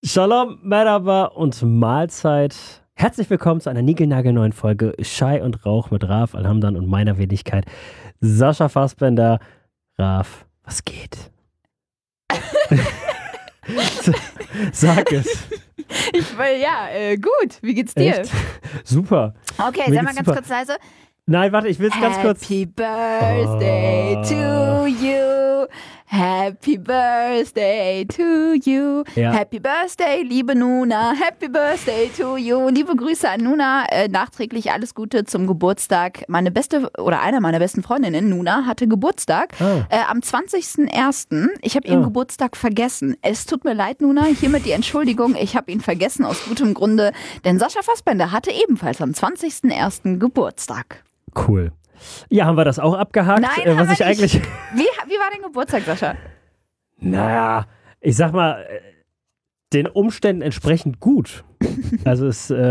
Shalom, Merhaba und Mahlzeit. Herzlich willkommen zu einer niegelnagelneuen Folge Schei und Rauch mit Raf Alhamdan und meiner Wenigkeit Sascha Fassbender. Raf, was geht? Sag es. Gut. Wie geht's dir? Echt? Super. Okay, sei mal ganz kurz leise. Nein, warte, ich will es ganz kurz. Happy Birthday to you. Happy Birthday to you. Ja. Happy Birthday, liebe Nuna. Happy Birthday to you. Liebe Grüße an Nuna. Nachträglich alles Gute zum Geburtstag. Meine beste oder eine meiner besten Freundinnen, Nuna, hatte Geburtstag am 20.01. Ich habe ihren Geburtstag vergessen. Es tut mir leid, Nuna. Hiermit die Entschuldigung. Ich habe ihn vergessen aus gutem Grunde. Denn Sascha Fassbender hatte ebenfalls am 20.01. Geburtstag. Cool. Ja, haben wir das auch abgehakt? Nein, was ich eigentlich. Wie war dein Geburtstag, Sascha? Naja, ich sag mal, den Umständen entsprechend gut. Also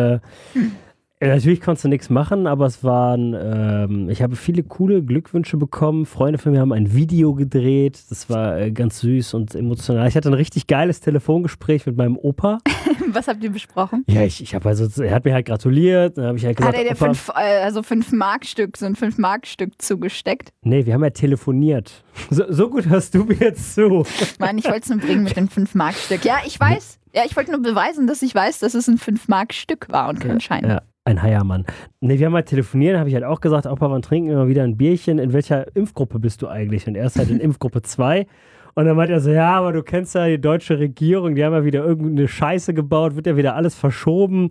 natürlich konntest du nichts machen, aber es waren, ich habe viele coole Glückwünsche bekommen. Freunde von mir haben ein Video gedreht. Das war ganz süß und emotional. Ich hatte ein richtig geiles Telefongespräch mit meinem Opa. Was habt ihr besprochen? Ja, ich habe er hat mir halt gratuliert. Dann habe ich halt gesagt, hat er dir Opa, 5 Markstück, so ein 5 Markstück zugesteckt? Nee, wir haben ja telefoniert. So gut hörst du mir jetzt zu. Mann, ich wollte es nur bringen mit dem 5 Markstück. Ja, ich weiß. Ja, ich wollte nur beweisen, dass ich weiß, dass es ein 5 Markstück war und kein Schein. Ja. Ein Heiermann. Nee, wir haben halt telefoniert, habe ich halt auch gesagt, Opa, wann trinken wir mal wieder ein Bierchen? In welcher Impfgruppe bist du eigentlich? Und er ist halt in Impfgruppe 2. Und dann meint er so, ja, aber du kennst ja die deutsche Regierung, die haben ja wieder irgendeine Scheiße gebaut, wird ja wieder alles verschoben.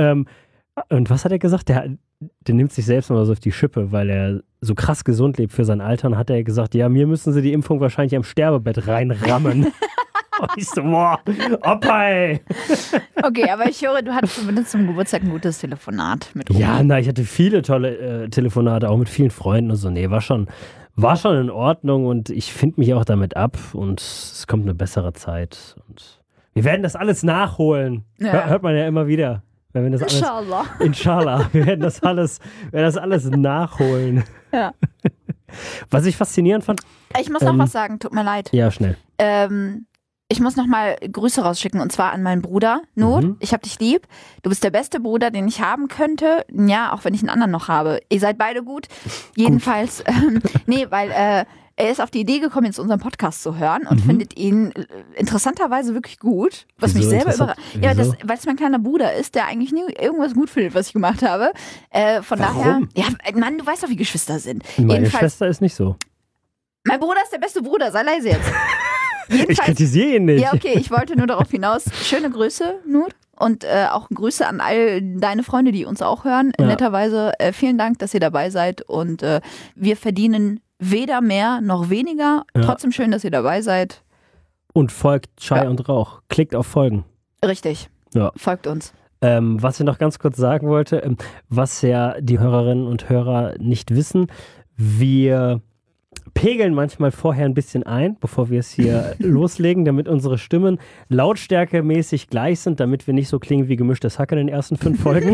Und was hat er gesagt? Der nimmt sich selbst mal so auf die Schippe, weil er so krass gesund lebt für sein Alter. Und hat er gesagt, ja, mir müssen sie die Impfung wahrscheinlich am Sterbebett reinrammen. Und ich so, boah, Opa, ey. Okay, aber ich höre, du hattest zumindest zum Geburtstag ein gutes Telefonat mit Opa. Ja, ich hatte viele tolle Telefonate, auch mit vielen Freunden und so. Nee, war schon in Ordnung und ich finde mich auch damit ab und es kommt eine bessere Zeit. Und wir werden das alles nachholen. Ja. Hört man ja immer wieder. Wenn wir das Inshallah. Inshallah. Wir werden das alles nachholen. Ja. Was ich faszinierend fand. Ich muss noch was sagen, tut mir leid. Ja, schnell. Ich muss nochmal Grüße rausschicken und zwar an meinen Bruder. Nur, ich hab dich lieb. Du bist der beste Bruder, den ich haben könnte. Ja, auch wenn ich einen anderen noch habe. Ihr seid beide gut. Jedenfalls, weil er ist auf die Idee gekommen, jetzt unseren Podcast zu hören und findet ihn interessanterweise wirklich gut. Was mich selber überrascht. Ja, weil es mein kleiner Bruder ist, der eigentlich nie irgendwas gut findet, was ich gemacht habe. Von daher, ja, Mann, du weißt doch, wie Geschwister sind. Meine Schwester ist nicht so. Mein Bruder ist der beste Bruder, sei leise jetzt. Ich kritisiere ihn nicht. Ja, okay, ich wollte nur darauf hinaus. Schöne Grüße, Nur. Und auch Grüße an all deine Freunde, die uns auch hören. Ja. Netterweise vielen Dank, dass ihr dabei seid. Und wir verdienen weder mehr noch weniger. Ja. Trotzdem schön, dass ihr dabei seid. Und folgt Schei und Rauch. Klickt auf Folgen. Richtig. Ja. Folgt uns. Was ich noch ganz kurz sagen wollte, was ja die Hörerinnen und Hörer nicht wissen, wir pegeln manchmal vorher ein bisschen ein, bevor wir es hier loslegen, damit unsere Stimmen lautstärkemäßig gleich sind, damit wir nicht so klingen wie gemischtes Hack in den ersten 5 Folgen.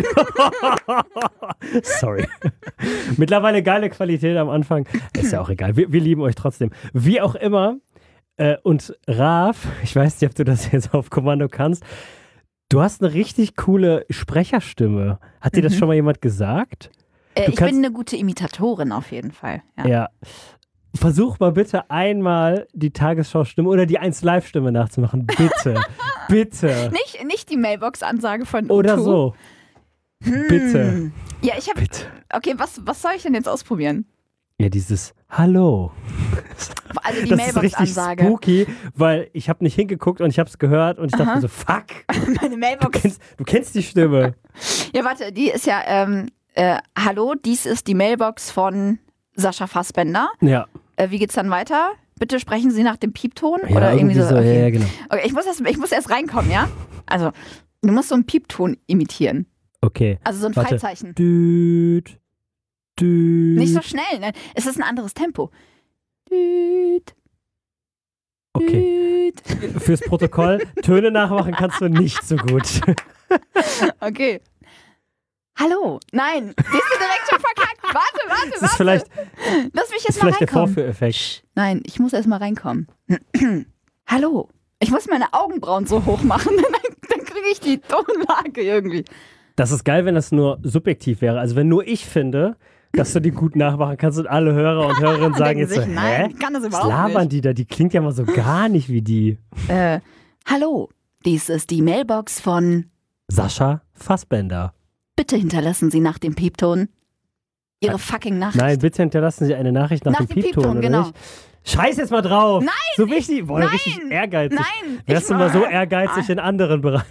Sorry. Mittlerweile geile Qualität am Anfang. Ist ja auch egal. Wir lieben euch trotzdem. Wie auch immer. Und Raf, ich weiß nicht, ob du das jetzt auf Kommando kannst, du hast eine richtig coole Sprecherstimme. Hat dir das schon mal jemand gesagt? Ich bin eine gute Imitatorin auf jeden Fall. Ja. Versuch mal bitte einmal die Tagesschau-Stimme oder die 1Live-Stimme nachzumachen. Bitte. Bitte. Nicht die Mailbox-Ansage von Oder so. Bitte. Ja, ich habe. Okay, was soll ich denn jetzt ausprobieren? Ja, dieses Hallo. Also die das ist richtig Mailbox-Ansage. Spooky, weil ich habe nicht hingeguckt und ich habe es gehört und ich dachte mir so, fuck. Meine Mailbox. Du kennst die Stimme. Ja, warte, die ist ja, hallo, dies ist die Mailbox von Sascha Fassbender. Ja. Wie geht's dann weiter? Bitte sprechen Sie nach dem Piepton? Ja, oder irgendwie so. Okay. Ja, genau. Okay, ich muss erst reinkommen, ja? Also, du musst so einen Piepton imitieren. Okay. Also so ein Freizeichen. Düt. Nicht so schnell, ne? Es ist ein anderes Tempo. Düt. Okay. Düt. Fürs Protokoll, Töne nachmachen kannst du nicht so gut. Okay. Hallo. Nein, siehst du direkt schon verkackt. Warte. Das ist vielleicht, lass mich ist jetzt mal vielleicht der reinkommen. Vorführeffekt. Nein, ich muss erst mal reinkommen. Hallo. Ich muss meine Augenbrauen so hoch machen. kriege ich die Tonlage irgendwie. Das ist geil, wenn das nur subjektiv wäre. Also wenn nur ich finde, dass du die gut nachmachen kannst und alle Hörer und Hörerinnen sagen jetzt so, nein, ich kann das überhaupt was labern nicht. die da? Die klingt ja mal so gar nicht wie die. Hallo, dies ist die Mailbox von Sascha Fassbender. Bitte hinterlassen Sie nach dem Piepton Ihre fucking Nachricht. Nein, bitte hinterlassen Sie eine Nachricht nach dem Piepton, oder genau. nicht? Scheiß jetzt mal drauf. Nein, so wichtig. Boah, nein, richtig ehrgeizig. Nein. Wärst du mal so ehrgeizig in anderen Bereichen?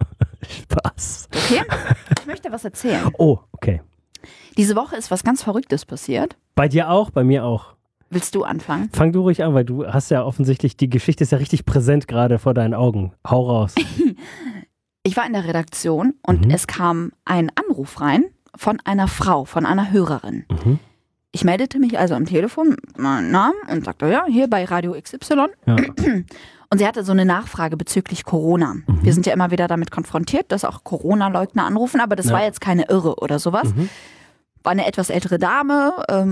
Spaß. Okay, ich möchte was erzählen. Oh, okay. Diese Woche ist was ganz Verrücktes passiert. Bei dir auch? Bei mir auch. Willst du anfangen? Fang du ruhig an, weil du hast ja offensichtlich, die Geschichte ist ja richtig präsent gerade vor deinen Augen. Hau raus. Ich war in der Redaktion und es kam ein Anruf rein von einer Frau, von einer Hörerin. Ich meldete mich also am Telefon mit meinem Namen und sagte, ja, hier bei Radio XY. Ja. Und sie hatte so eine Nachfrage bezüglich Corona. Wir sind ja immer wieder damit konfrontiert, dass auch Corona-Leugner anrufen, aber das war jetzt keine Irre oder sowas. War eine etwas ältere Dame,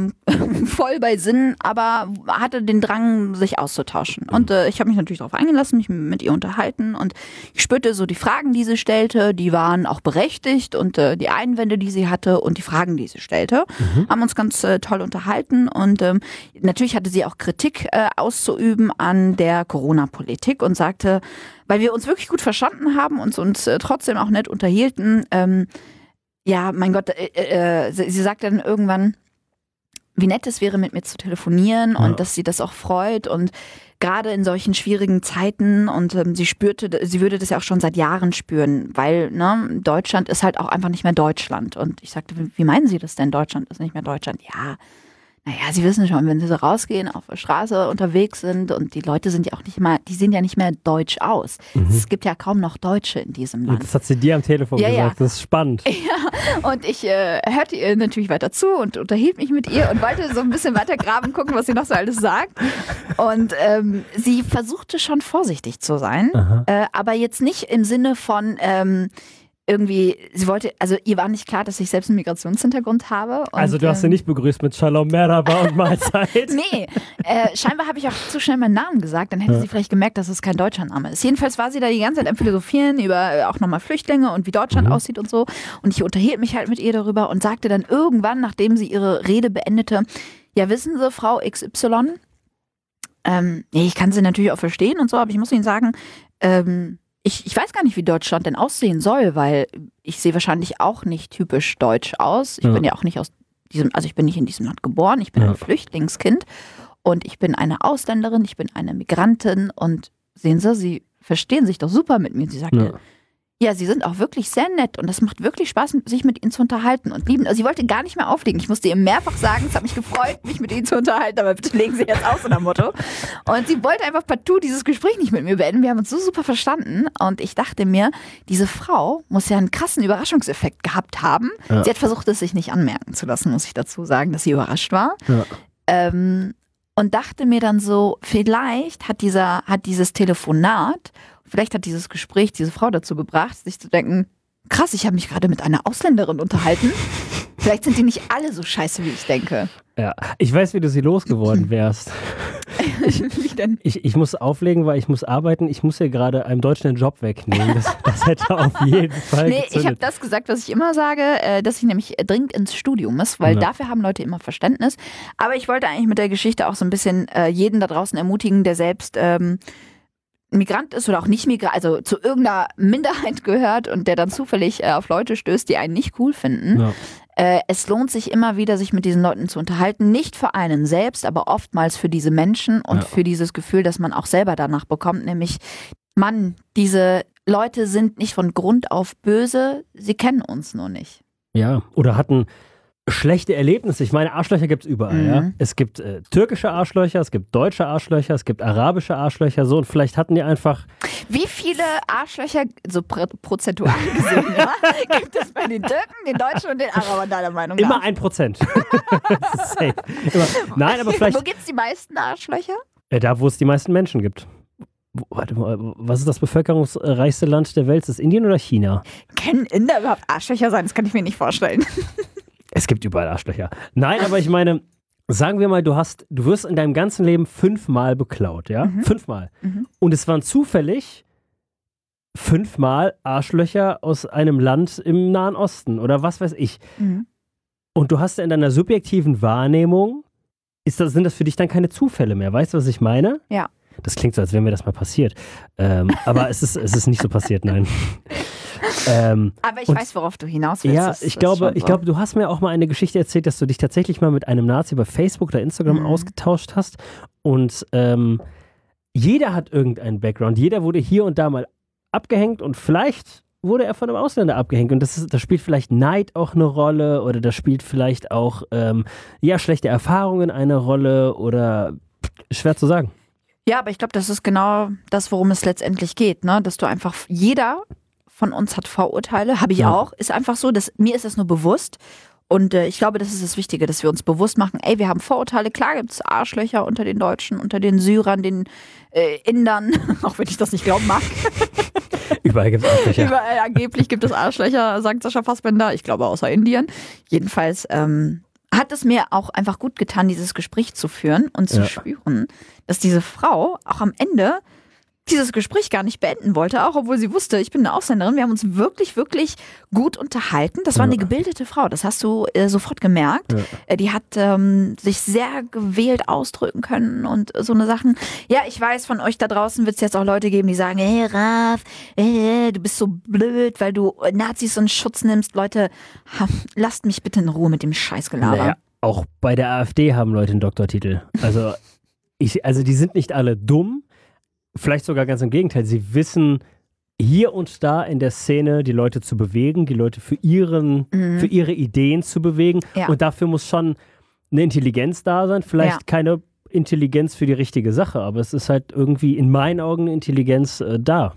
voll bei Sinn, aber hatte den Drang, sich auszutauschen. Und ich habe mich natürlich darauf eingelassen, mich mit ihr unterhalten und ich spürte so die Fragen, die sie stellte, die waren auch berechtigt und die Einwände, die sie hatte und die Fragen, die sie stellte, haben uns ganz toll unterhalten und natürlich hatte sie auch Kritik auszuüben an der Corona-Politik und sagte, weil wir uns wirklich gut verstanden haben und uns trotzdem auch nett unterhielten, ja, mein Gott, sie sagt dann irgendwann, wie nett es wäre, mit mir zu telefonieren und dass sie das auch freut und gerade in solchen schwierigen Zeiten und sie würde das ja auch schon seit Jahren spüren, weil Deutschland ist halt auch einfach nicht mehr Deutschland. Und ich sagte, wie meinen Sie das denn, Deutschland ist nicht mehr Deutschland? Ja, naja, Sie wissen schon, wenn Sie so rausgehen, auf der Straße unterwegs sind und die Leute sind ja auch nicht mal, die sehen ja nicht mehr deutsch aus. Es gibt ja kaum noch Deutsche in diesem Land. Das hat sie dir am Telefon gesagt, das ist spannend. Ja, und ich hörte ihr natürlich weiter zu und unterhielt mich mit ihr und wollte so ein bisschen weiter graben, gucken, was sie noch so alles sagt. Und sie versuchte schon vorsichtig zu sein, aber jetzt nicht im Sinne von irgendwie, sie wollte, also ihr war nicht klar, dass ich selbst einen Migrationshintergrund habe. Und, also du hast sie nicht begrüßt mit Shalom Merhaba und Mahlzeit? Nee, scheinbar habe ich auch zu schnell meinen Namen gesagt, dann hätte sie vielleicht gemerkt, dass es kein deutscher Name ist. Jedenfalls war sie da die ganze Zeit am Philosophieren über auch nochmal Flüchtlinge und wie Deutschland aussieht und so. Und ich unterhielt mich halt mit ihr darüber und sagte dann irgendwann, nachdem sie ihre Rede beendete, ja wissen Sie, Frau XY, ich kann sie natürlich auch verstehen und so, aber ich muss Ihnen sagen, ich weiß gar nicht, wie Deutschland denn aussehen soll, weil ich sehe wahrscheinlich auch nicht typisch deutsch aus. Ich bin ja auch nicht aus diesem, also ich bin nicht in diesem Land geboren, ich bin ein Flüchtlingskind und ich bin eine Ausländerin, ich bin eine Migrantin und sehen Sie verstehen sich doch super mit mir. Sie sagte, ja, Sie sind auch wirklich sehr nett und es macht wirklich Spaß, sich mit Ihnen zu unterhalten und lieben. Also sie wollte gar nicht mehr auflegen. Ich musste ihr mehrfach sagen, es hat mich gefreut, mich mit Ihnen zu unterhalten, aber bitte legen Sie jetzt auf, so nach Motto. Und sie wollte einfach partout dieses Gespräch nicht mit mir beenden. Wir haben uns so super verstanden und ich dachte mir, diese Frau muss ja einen krassen Überraschungseffekt gehabt haben. Ja. Sie hat versucht, es sich nicht anmerken zu lassen, muss ich dazu sagen, dass sie überrascht war. Ja. Und dachte mir dann so, vielleicht hat dieses Telefonat, vielleicht hat dieses Gespräch diese Frau dazu gebracht, sich zu denken, krass, ich habe mich gerade mit einer Ausländerin unterhalten. Vielleicht sind die nicht alle so scheiße, wie ich denke. Ja, ich weiß, wie du sie losgeworden wärst. Wie denn? Ich muss auflegen, weil ich muss arbeiten. Ich muss hier gerade einem Deutschen den Job wegnehmen. Das hätte auf jeden Fall gezündet. Ich habe das gesagt, was ich immer sage, dass ich nämlich dringend ins Studium muss, weil dafür haben Leute immer Verständnis. Aber ich wollte eigentlich mit der Geschichte auch so ein bisschen jeden da draußen ermutigen, der selbst Migrant ist oder auch nicht Migrant, also zu irgendeiner Minderheit gehört und der dann zufällig auf Leute stößt, die einen nicht cool finden. Ja. Es lohnt sich immer wieder, sich mit diesen Leuten zu unterhalten. Nicht für einen selbst, aber oftmals für diese Menschen und für dieses Gefühl, das man auch selber danach bekommt. Nämlich, Mann, diese Leute sind nicht von Grund auf böse, sie kennen uns nur nicht. Ja, oder hatten schlechte Erlebnisse. Ich meine, Arschlöcher gibt es überall. Ja? Es gibt türkische Arschlöcher, es gibt deutsche Arschlöcher, es gibt arabische Arschlöcher. So, und vielleicht hatten die einfach... Wie viele Arschlöcher, so prozentual gesehen, gibt es bei den Türken, den Deutschen und den Arabern, deiner Meinung nach? Immer 1%. Das ist safe. Nein, aber vielleicht... Wo gibt es die meisten Arschlöcher? Da, wo es die meisten Menschen gibt. Warte mal, was ist das bevölkerungsreichste Land der Welt? Ist das Indien oder China? Können Inder überhaupt Arschlöcher sein? Das kann ich mir nicht vorstellen. Es gibt überall Arschlöcher. Nein, aber ich meine, sagen wir mal, du wirst in deinem ganzen Leben 5-mal beklaut, ja? 5-mal. Und es waren zufällig 5-mal Arschlöcher aus einem Land im Nahen Osten oder was weiß ich. Mhm. Und du hast in deiner subjektiven Wahrnehmung, sind das für dich dann keine Zufälle mehr? Weißt du, was ich meine? Ja. Das klingt so, als wäre mir das mal passiert. Aber es ist nicht so passiert, nein. Aber ich weiß, worauf du hinaus willst. Ja, ich glaube, du hast mir auch mal eine Geschichte erzählt, dass du dich tatsächlich mal mit einem Nazi bei Facebook oder Instagram ausgetauscht hast. Und jeder hat irgendeinen Background. Jeder wurde hier und da mal abgehängt und vielleicht wurde er von einem Ausländer abgehängt. Und da spielt vielleicht Neid auch eine Rolle oder da spielt vielleicht auch schlechte Erfahrungen eine Rolle oder schwer zu sagen. Ja, aber ich glaube, das ist genau das, worum es letztendlich geht, ne? Dass du einfach, jeder von uns hat Vorurteile, habe ich auch, ist einfach so, mir ist das nur bewusst und ich glaube, das ist das Wichtige, dass wir uns bewusst machen, ey, wir haben Vorurteile, klar gibt es Arschlöcher unter den Deutschen, unter den Syrern, den Indern, auch wenn ich das nicht glauben mag. Überall gibt es Arschlöcher. Überall angeblich gibt es Arschlöcher, sagt Sascha Fassbender, ich glaube außer Indien. Jedenfalls hat es mir auch einfach gut getan, dieses Gespräch zu führen und zu spüren, dass diese Frau auch am Ende dieses Gespräch gar nicht beenden wollte, auch obwohl sie wusste, ich bin eine Ausländerin. Wir haben uns wirklich, wirklich gut unterhalten. Das war eine gebildete Frau, das hast du sofort gemerkt. Ja. Die hat sich sehr gewählt ausdrücken können und so eine Sachen. Ja, ich weiß, von euch da draußen wird es jetzt auch Leute geben, die sagen, hey Raf, du bist so blöd, weil du Nazis in Schutz nimmst. Leute, lasst mich bitte in Ruhe mit dem Scheißgelaber. Naja, auch bei der AfD haben Leute einen Doktortitel. Also die sind nicht alle dumm. Vielleicht sogar ganz im Gegenteil. Sie wissen hier und da in der Szene die Leute zu bewegen, die Leute für ihre Ideen zu bewegen. Ja. Und dafür muss schon eine Intelligenz da sein. Vielleicht keine Intelligenz für die richtige Sache, aber es ist halt irgendwie in meinen Augen eine Intelligenz da.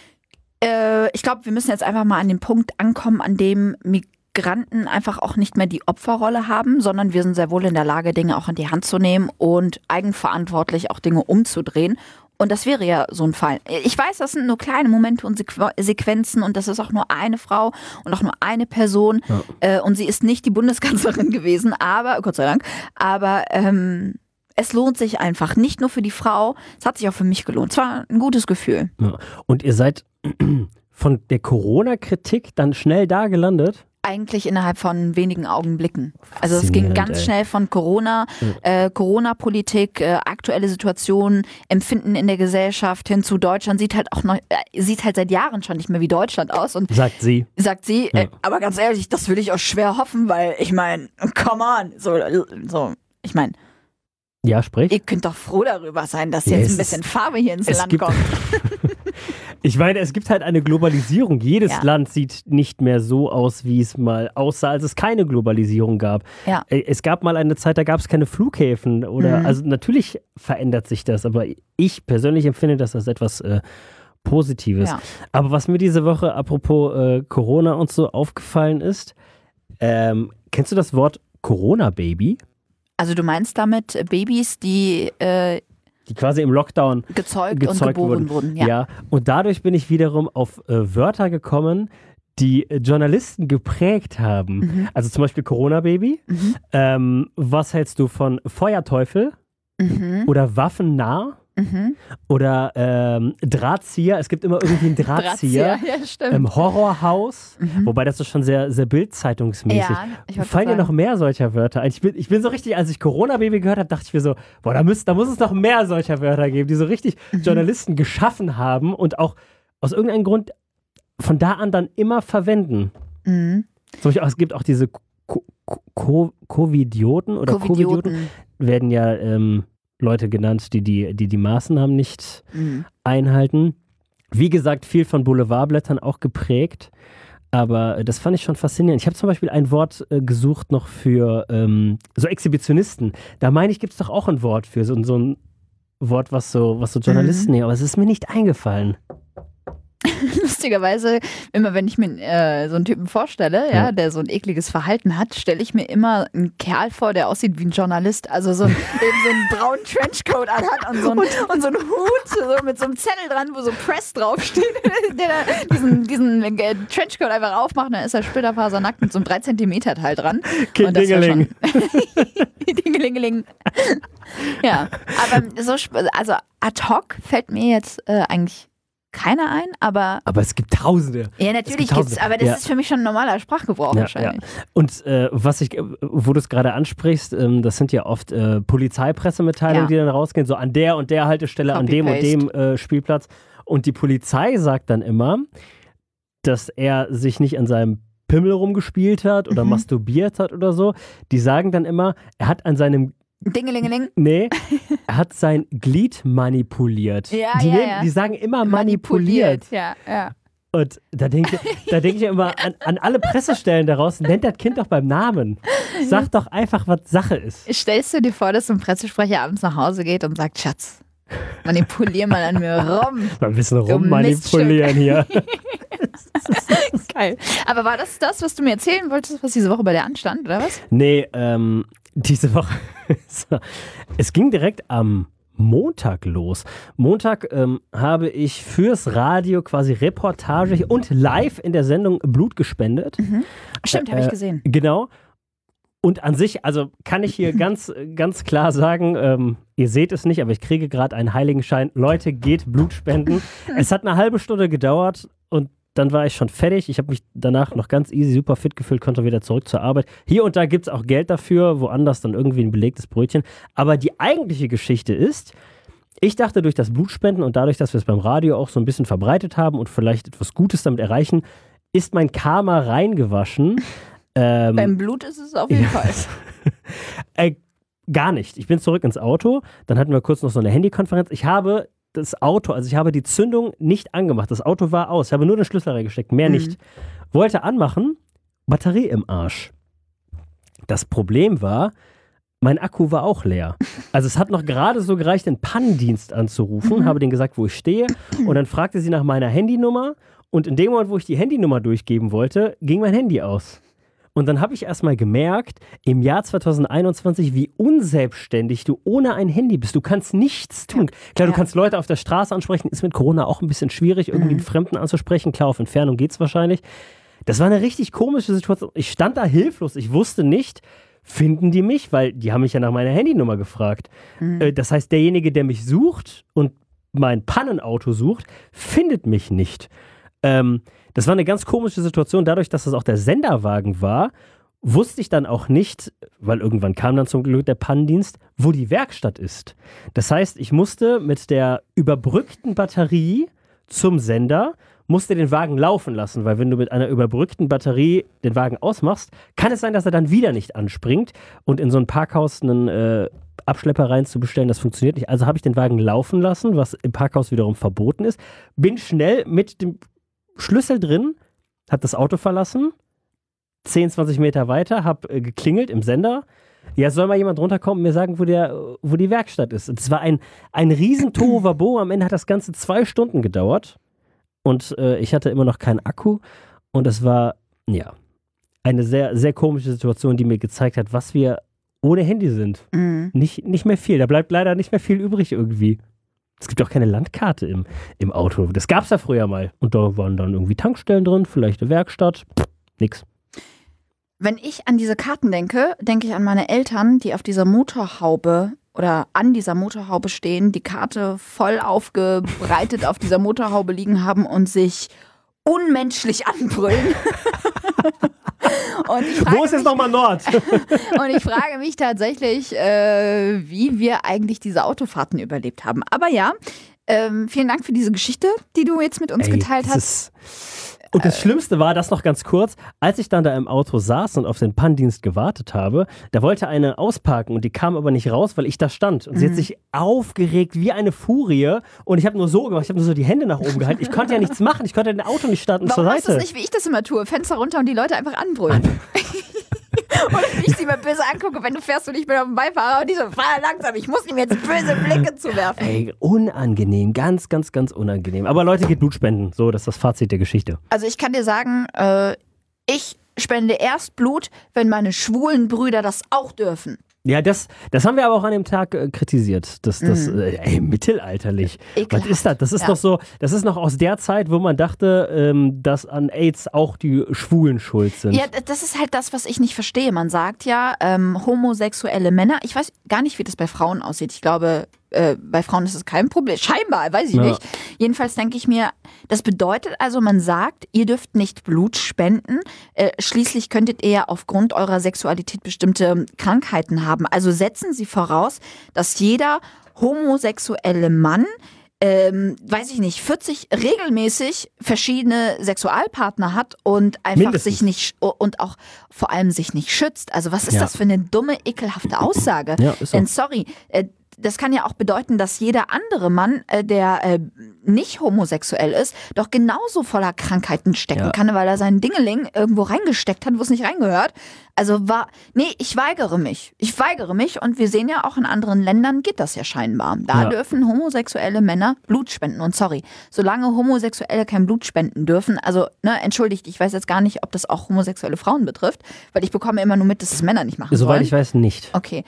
Ich glaube, wir müssen jetzt einfach mal an den Punkt ankommen, an dem Migranten einfach auch nicht mehr die Opferrolle haben, sondern wir sind sehr wohl in der Lage, Dinge auch in die Hand zu nehmen und eigenverantwortlich auch Dinge umzudrehen. Und das wäre ja so ein Fall. Ich weiß, das sind nur kleine Momente und Sequenzen und das ist auch nur eine Frau und auch nur eine Person. Ja. Und sie ist nicht die Bundeskanzlerin gewesen, aber, Gott sei Dank, aber es lohnt sich einfach. Nicht nur für die Frau, es hat sich auch für mich gelohnt. Es war ein gutes Gefühl. Ja. Und ihr seid von der Corona-Kritik dann schnell da gelandet? Eigentlich innerhalb von wenigen Augenblicken. Also es ging ganz schnell von Corona, Corona-Politik, aktuelle Situation, Empfinden in der Gesellschaft hin zu Deutschland. Sieht halt seit Jahren schon nicht mehr wie Deutschland aus. Und sagt sie. Ja. Aber ganz ehrlich, das will ich auch schwer hoffen, weil ich meine, come on. Ich meine. Ja, sprich. Ihr könnt doch froh darüber sein, dass jetzt ein bisschen Farbe hier ins Land kommt. Ich meine, es gibt halt eine Globalisierung. Jedes Land sieht nicht mehr so aus, wie es mal aussah, als es keine Globalisierung gab. Ja. Es gab mal eine Zeit, da gab es keine Flughäfen. Also natürlich verändert sich das, aber ich persönlich empfinde das als etwas Positives. Ja. Aber was mir diese Woche, apropos Corona und so, aufgefallen ist, kennst du das Wort Corona-Baby? Also du meinst damit Babys, die quasi im Lockdown gezeugt und geboren wurden. Ja, und dadurch bin ich wiederum auf Wörter gekommen, die Journalisten geprägt haben. Mhm. Also zum Beispiel Corona-Baby. Mhm. Was hältst du von Feuerteufel? Mhm. Oder waffennah? Mhm. Oder Drahtzieher, es gibt immer irgendwie einen Drahtzieher. Ja, stimmt. Horrorhaus, wobei das ist schon sehr, sehr Bildzeitungsmäßig. Ja, fallen dir noch mehr solcher Wörter ein? Ich bin so richtig, als ich Corona-Baby gehört habe, dachte ich mir so, boah, da muss es noch mehr solcher Wörter geben, die so richtig Journalisten geschaffen haben und auch aus irgendeinem Grund von da an dann immer verwenden. Mhm. Zum Beispiel, es gibt auch diese Covidioten oder Covidioten werden ja Leute genannt, die Maßnahmen nicht einhalten. Wie gesagt, viel von Boulevardblättern auch geprägt, aber das fand ich schon faszinierend. Ich habe zum Beispiel ein Wort gesucht noch für so Exhibitionisten. Da meine ich, gibt es doch auch ein Wort für so ein Wort, was so Journalisten nehmen, aber es ist mir nicht eingefallen. Lustigerweise, immer wenn ich mir so einen Typen vorstelle, der so ein ekliges Verhalten hat, stelle ich mir immer einen Kerl vor, der aussieht wie ein Journalist. Also so einen braunen Trenchcoat anhat und so einen Hut so mit so einem Zettel dran, wo so Press draufsteht, der diesen Trenchcoat einfach aufmacht, dann ist er splitterfasernackt mit so einem 3 Zentimeter Teil dran. Dingeling. Dingelingeling. Ja, aber so, also ad hoc fällt mir jetzt eigentlich keiner ein, aber es gibt Tausende. Ja, natürlich gibt's, aber das ist für mich schon ein normaler Sprachgebrauch wahrscheinlich. Ja. Und wo du es gerade ansprichst, das sind ja oft Polizeipressemitteilungen, die dann rausgehen, so an der und der Haltestelle, an dem und dem Spielplatz. Und die Polizei sagt dann immer, dass er sich nicht an seinem Pimmel rumgespielt hat oder masturbiert hat oder so. Die sagen dann immer, er hat an seinem Dingelingeling? Nee, er hat sein Glied manipuliert. Die sagen immer manipuliert. Ja. Und da denke ich immer an alle Pressestellen daraus, nennt das Kind doch beim Namen. Sag doch einfach, was Sache ist. Stellst du dir vor, dass so ein Pressesprecher abends nach Hause geht und sagt, Schatz, manipulier mal an mir rum. Mal ein bisschen rummanipulieren hier. Geil. Aber war das, was du mir erzählen wolltest, was diese Woche bei dir anstand, oder was? Nee, diese Woche. Es ging direkt am Montag los. Montag habe ich fürs Radio quasi Reportage und live in der Sendung Blut gespendet. Stimmt, habe ich gesehen. Genau. Und an sich, also kann ich hier ganz klar sagen, ihr seht es nicht, aber ich kriege gerade einen Heiligenschein. Leute, geht Blut spenden. Es hat eine halbe Stunde gedauert und dann war ich schon fertig. Ich habe mich danach noch ganz easy, super fit gefühlt, konnte wieder zurück zur Arbeit. Hier und da gibt es auch Geld dafür, woanders dann irgendwie ein belegtes Brötchen. Aber die eigentliche Geschichte ist, ich dachte, durch das Blutspenden und dadurch, dass wir es beim Radio auch so ein bisschen verbreitet haben und vielleicht etwas Gutes damit erreichen, ist mein Karma reingewaschen. Beim Blut ist es auf jeden Fall. Gar nicht. Ich bin zurück ins Auto, dann hatten wir kurz noch so eine Handykonferenz. Ich habe die Zündung nicht angemacht. Das Auto war aus. Ich habe nur den Schlüssel reingesteckt, mehr nicht. Wollte anmachen, Batterie im Arsch. Das Problem war, mein Akku war auch leer. Also es hat noch gerade so gereicht, den Pannendienst anzurufen, habe denen gesagt, wo ich stehe und dann fragte sie nach meiner Handynummer und in dem Moment, wo ich die Handynummer durchgeben wollte, ging mein Handy aus. Und dann habe ich erstmal gemerkt, im Jahr 2021, wie unselbstständig du ohne ein Handy bist. Du kannst nichts tun. Klar, du kannst Leute auf der Straße ansprechen, ist mit Corona auch ein bisschen schwierig, irgendwie einen Fremden anzusprechen. Klar, auf Entfernung geht's wahrscheinlich. Das war eine richtig komische Situation. Ich stand da hilflos. Ich wusste nicht, finden die mich? Weil die haben mich ja nach meiner Handynummer gefragt. Das heißt, derjenige, der mich sucht und mein Pannenauto sucht, findet mich nicht. Das war eine ganz komische Situation. Dadurch, dass das auch der Senderwagen war, wusste ich dann auch nicht, weil irgendwann kam dann zum Glück der Pannendienst, wo die Werkstatt ist. Das heißt, ich musste mit der überbrückten Batterie zum Sender, musste den Wagen laufen lassen, weil wenn du mit einer überbrückten Batterie den Wagen ausmachst, kann es sein, dass er dann wieder nicht anspringt und in so ein Parkhaus einen Abschlepper reinzubestellen, das funktioniert nicht. Also habe ich den Wagen laufen lassen, was im Parkhaus wiederum verboten ist, bin schnell mit dem Schlüssel drin, hab das Auto verlassen, 10, 20 Meter weiter, hab geklingelt im Sender. Ja, soll mal jemand runterkommen und mir sagen, wo die Werkstatt ist. Und es war ein riesen Tohuwabohu. Am Ende hat das Ganze 2 Stunden gedauert und ich hatte immer noch keinen Akku und es war, eine sehr, sehr komische Situation, die mir gezeigt hat, was wir ohne Handy sind. Nicht mehr viel. Da bleibt leider nicht mehr viel übrig irgendwie. Es gibt auch keine Landkarte im Auto. Das gab es ja früher mal. Und da waren dann irgendwie Tankstellen drin, vielleicht eine Werkstatt. Nix. Wenn ich an diese Karten denke, denke ich an meine Eltern, die auf dieser Motorhaube oder an dieser Motorhaube stehen, die Karte voll aufgebreitet auf dieser Motorhaube liegen haben und sich unmenschlich anbrüllen. Wo ist jetzt nochmal Nord? Und ich frage mich tatsächlich, wie wir eigentlich diese Autofahrten überlebt haben. Aber ja, vielen Dank für diese Geschichte, die du jetzt mit uns geteilt hast. Und das Schlimmste war, das noch ganz kurz, als ich dann da im Auto saß und auf den Pannendienst gewartet habe, da wollte eine ausparken und die kam aber nicht raus, weil ich da stand. Und sie hat sich aufgeregt wie eine Furie und ich habe nur so gemacht, ich habe nur so die Hände nach oben gehalten. Ich konnte ja nichts machen, ich konnte den Auto nicht starten zur Seite. Warum machst du das nicht, wie ich das immer tue? Fenster runter und die Leute einfach anbrüllen. Oder ich sie mal böse angucke, wenn du fährst und ich bin auf dem Beifahrer und die so, fahr langsam, ich muss ihm jetzt böse Blicke zuwerfen. Ey, unangenehm, ganz, ganz, ganz unangenehm. Aber Leute, geht Blut spenden, so, das ist das Fazit der Geschichte. Also ich kann dir sagen, ich spende erst Blut, wenn meine schwulen Brüder das auch dürfen. Ja, das haben wir aber auch an dem Tag kritisiert. Mittelalterlich. Ekelhaft. Was ist das? Das ist doch so, das ist noch aus der Zeit, wo man dachte, dass an AIDS auch die Schwulen schuld sind. Ja, das ist halt das, was ich nicht verstehe. Man sagt ja, homosexuelle Männer, ich weiß gar nicht, wie das bei Frauen aussieht. Ich glaube, bei Frauen ist es kein Problem. Scheinbar, weiß ich nicht. Jedenfalls denke ich mir, das bedeutet also, man sagt, ihr dürft nicht Blut spenden. Schließlich könntet ihr aufgrund eurer Sexualität bestimmte Krankheiten haben. Also setzen Sie voraus, dass jeder homosexuelle Mann 40 regelmäßig verschiedene Sexualpartner hat und einfach mindestens. sich nicht und auch vor allem sich nicht schützt. Also was ist das für eine dumme, ekelhafte Aussage? Ja, ist so. Denn sorry, das kann ja auch bedeuten, dass jeder andere Mann, der nicht homosexuell ist, doch genauso voller Krankheiten stecken kann, weil er seinen Dingeling irgendwo reingesteckt hat, wo es nicht reingehört. Also ich weigere mich. Und wir sehen ja auch in anderen Ländern geht das ja scheinbar. Da dürfen homosexuelle Männer Blut spenden. Und sorry, solange Homosexuelle kein Blut spenden dürfen, also entschuldigt, ich weiß jetzt gar nicht, ob das auch homosexuelle Frauen betrifft, weil ich bekomme immer nur mit, dass es Männer nicht machen Soweit sollen. ich weiß, nicht. Okay.